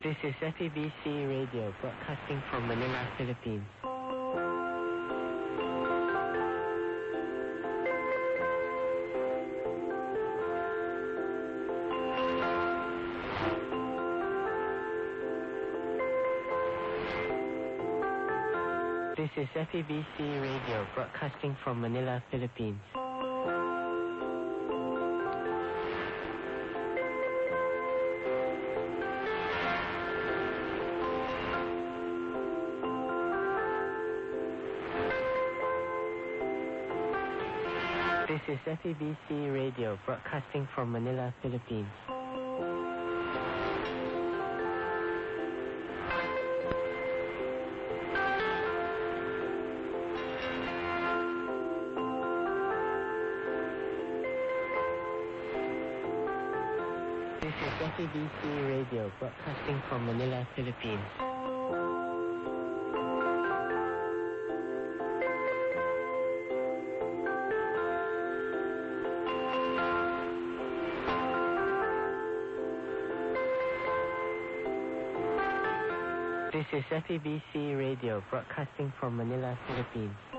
This is FEBC Radio broadcasting from Manila, Philippines. This is FEBC Radio broadcasting from Manila, Philippines. This is FEBC Radio broadcasting from Manila, Philippines. This is FEBC Radio broadcasting from Manila, Philippines. This is FEBC Radio broadcasting from Manila, Philippines.